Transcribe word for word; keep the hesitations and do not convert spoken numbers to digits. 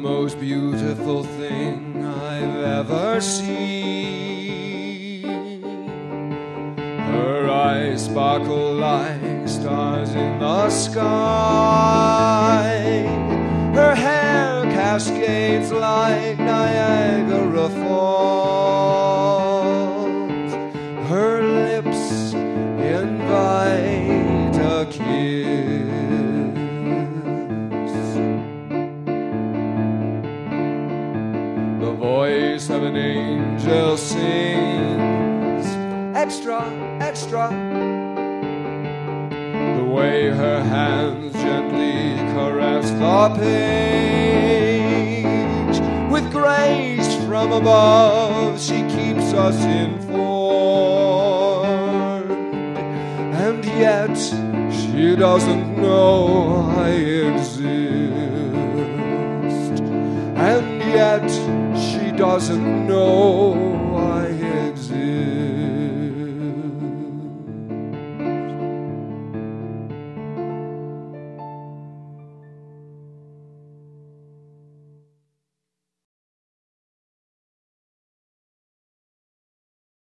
most beautiful thing I've ever seen. Her eyes sparkle like stars in the sky. Her hair cascades like Niagara Falls. Her lips invite a kiss. The voice of an angel sings, extra, extra. The way her hands gently caress the page. With grace from above she keeps us informed. And yet she doesn't know I exist. And yet she doesn't